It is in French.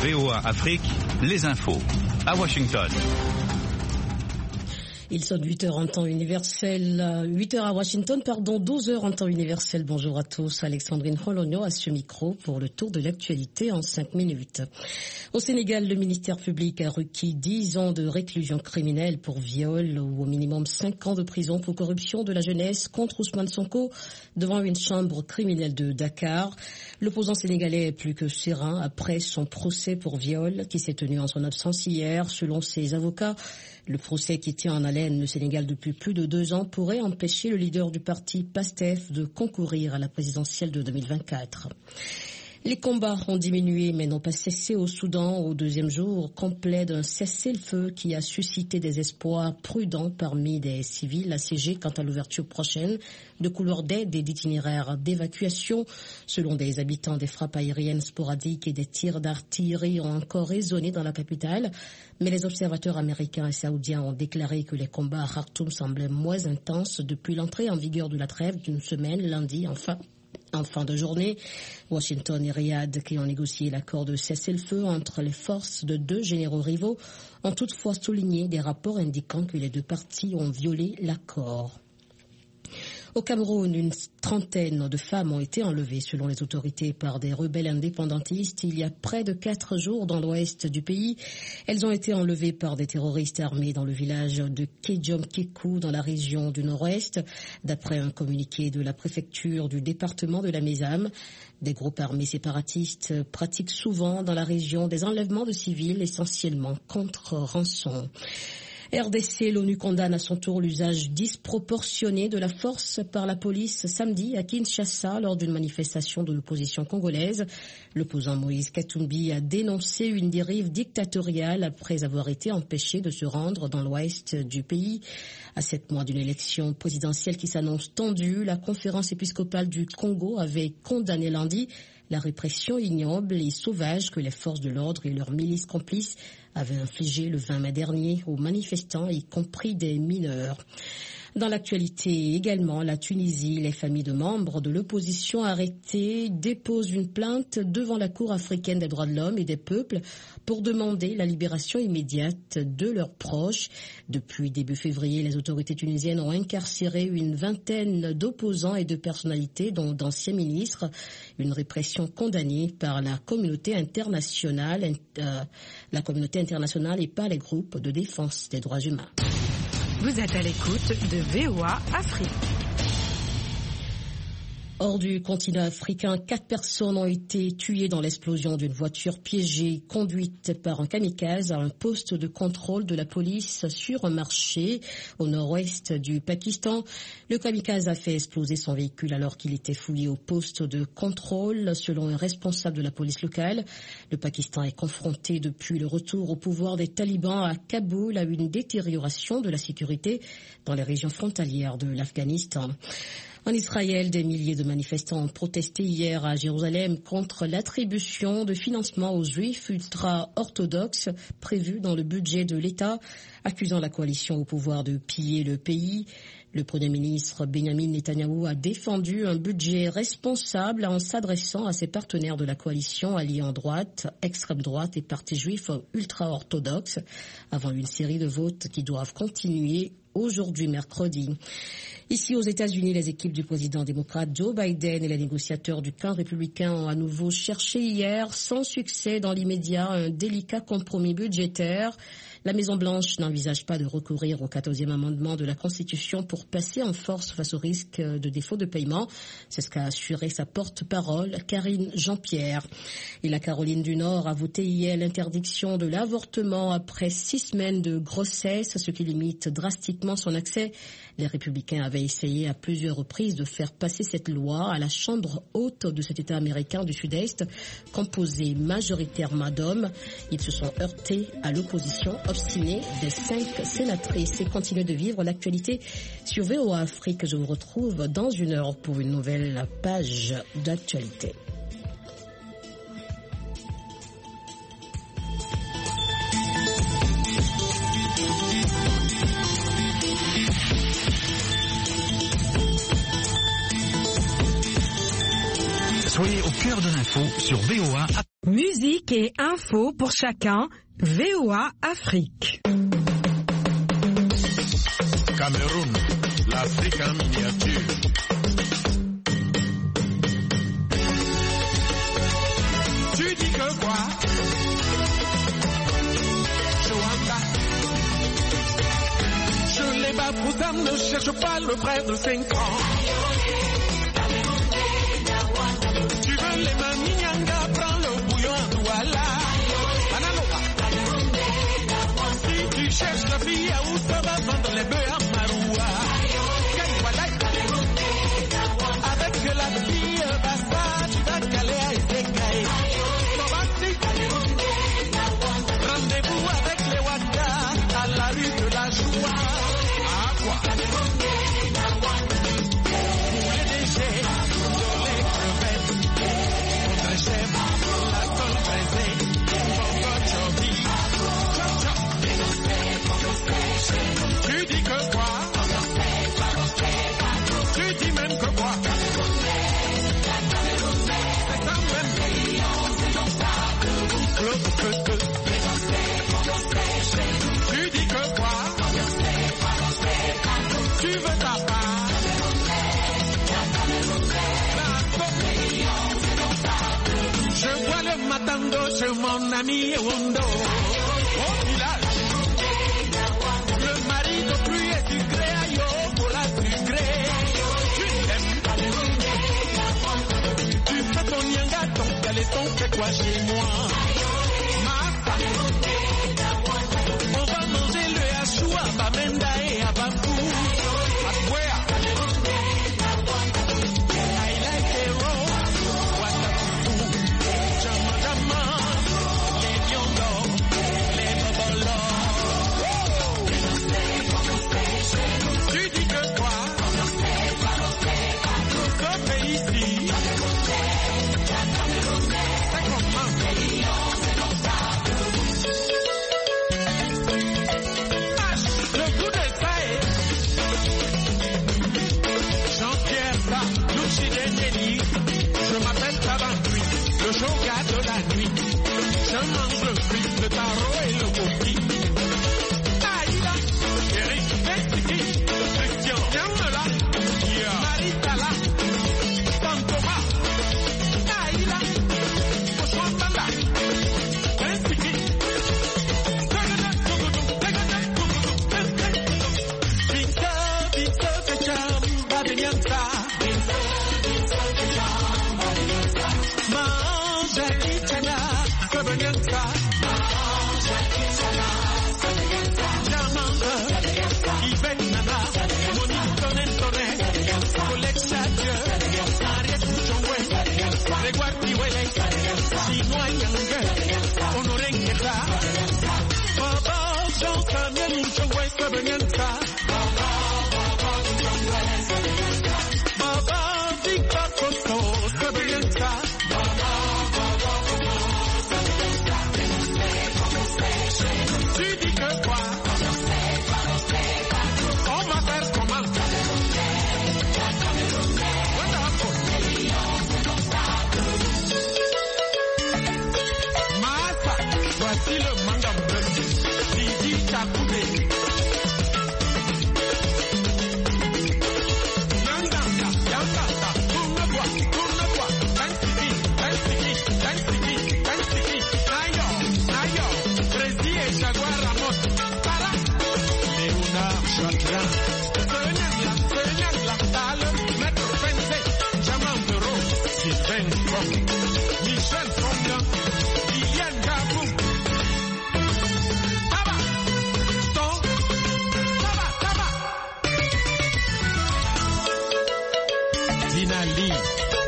VOA Afrique, les infos. À Washington. Il sonne 8h en temps universel, 8h à Washington, 12h en temps universel. Bonjour à tous, Alexandrine Hologno à ce micro pour le tour de l'actualité en 5 minutes. Au Sénégal, le ministère public a requis 10 ans de réclusion criminelle pour viol ou au minimum 5 ans de prison pour corruption de la jeunesse contre Ousmane Sonko devant une chambre criminelle de Dakar. L'opposant sénégalais est plus que serein après son procès pour viol qui s'est tenu en son absence hier. Selon ses avocats, le procès qui tient en haleine le Sénégal depuis plus de 2 ans pourrait empêcher le leader du parti PASTEF de concourir à la présidentielle de 2024. Les combats ont diminué mais n'ont pas cessé au Soudan au 2e jour complet d'un cessez-le-feu qui a suscité des espoirs prudents parmi des civils assiégés quant à l'ouverture prochaine de couloirs d'aide et d'itinéraires d'évacuation. Selon des habitants, des frappes aériennes sporadiques et des tirs d'artillerie ont encore résonné dans la capitale. Mais les observateurs américains et saoudiens ont déclaré que les combats à Khartoum semblaient moins intenses depuis l'entrée en vigueur de la trêve d'une semaine lundi en fin de journée. Washington et Riyad, qui ont négocié l'accord de cessez-le-feu entre les forces de 2 généraux rivaux, ont toutefois souligné des rapports indiquant que les 2 parties ont violé l'accord. Au Cameroun, une trentaine de femmes ont été enlevées selon les autorités par des rebelles indépendantistes il y a près de 4 jours dans l'ouest du pays. Elles ont été enlevées par des terroristes armés dans le village de Kédiom-Kékou dans la région du nord-ouest. D'après un communiqué de la préfecture du département de la Mézame, des groupes armés séparatistes pratiquent souvent dans la région des enlèvements de civils essentiellement contre rançon. RDC, l'ONU condamne à son tour l'usage disproportionné de la force par la police samedi à Kinshasa lors d'une manifestation de l'opposition congolaise. L'opposant Moïse Katumbi a dénoncé une dérive dictatoriale après avoir été empêché de se rendre dans l'ouest du pays. À 7 mois d'une élection présidentielle qui s'annonce tendue, la conférence épiscopale du Congo avait condamné lundi la répression ignoble et sauvage que les forces de l'ordre et leurs milices complices avaient infligée le 20 mai dernier aux manifestants, y compris des mineurs. Dans l'actualité également, la Tunisie, les familles de membres de l'opposition arrêtés déposent une plainte devant la Cour africaine des droits de l'homme et des peuples pour demander la libération immédiate de leurs proches. Depuis début février, les autorités tunisiennes ont incarcéré une vingtaine d'opposants et de personnalités, dont d'anciens ministres. Une répression condamnée par la communauté internationale et par les groupes de défense des droits humains. Vous êtes à l'écoute de VOA Afrique. Hors du continent africain, 4 personnes ont été tuées dans l'explosion d'une voiture piégée conduite par un kamikaze à un poste de contrôle de la police sur un marché au nord-ouest du Pakistan. Le kamikaze a fait exploser son véhicule alors qu'il était fouillé au poste de contrôle, selon un responsable de la police locale. Le Pakistan est confronté depuis le retour au pouvoir des talibans à Kaboul à une détérioration de la sécurité dans les régions frontalières de l'Afghanistan. En Israël, des milliers de manifestants ont protesté hier à Jérusalem contre l'attribution de financement aux juifs ultra-orthodoxes prévus dans le budget de l'État, accusant la coalition au pouvoir de piller le pays. Le Premier ministre Benjamin Netanyahou a défendu un budget responsable en s'adressant à ses partenaires de la coalition alliés en droite, extrême droite et partis juifs ultra-orthodoxes, avant une série de votes qui doivent continuer aujourd'hui mercredi. Ici aux États-Unis, les équipes du président démocrate Joe Biden et les négociateurs du camp républicain ont à nouveau cherché hier, sans succès dans l'immédiat, un délicat compromis budgétaire. La Maison-Blanche n'envisage pas de recourir au 14e amendement de la Constitution pour passer en force face au risque de défaut de paiement. C'est ce qu'a assuré sa porte-parole, Karine Jean-Pierre. Et la Caroline du Nord a voté hier l'interdiction de l'avortement après 6 semaines de grossesse, ce qui limite drastiquement son accès. Les républicains avaient essayé à plusieurs reprises de faire passer cette loi à la Chambre haute de cet État américain du Sud-Est, composée majoritairement d'hommes. Ils se sont heurtés à l'opposition obstinée des 5 sénatrices. Et continuez de vivre l'actualité sur VOA Afrique. Je vous retrouve dans 1 heure pour une nouvelle page d'actualité. Soyez au cœur de l'info sur VOA. Musique et info pour chacun, VOA Afrique. Cameroun, l'Afrique en miniature. Tu dis que quoi? Joanda. Je les bats pourtant, ne cherche pas le frère de 5 ans. Tu veux les maninyanga, prends le bouillon à Douala. Si tu cherches la fille à où ça va vendre les bœufs à Maroua. Avec la fille Bassa, tu vas caler à Ezekiel. Rendez-vous avec les Waka à la rue de la Joie. À quoi? Pour les déchets, pour les crevettes, pour les chefs, la colle braisée, pour votre journée. Tu dis que quoi? Tu dis même que quoi? C'est ça même. Tu dis que quoi? Tu veux ta part? Je vois le matando chez mon ami Wondo. Au village, le mari de pluie et du gré à yo pour la sucré. Tu l'aimes. Tu fais ton yanga, ton galeton, c'est quoi chez moi? On va manger le hachou à Bamenda et à Bambou. À Bouéa. I like it raw. Watafu. Jamadama. Les Biondo. Les Bobolo. Tu dis que quoi? Ce pays-ci. C'est comment? Je m'appelle Tabantui, le shoga de la nuit. Je mange le fruit, le taro et le coquille. Aïda, Eric, Betsiki, Christian, Yamela, Maritala, Santoma, Aïda, Oshwambanda, Betsiki, Vince, Fecham, Badenyansa. Dinali.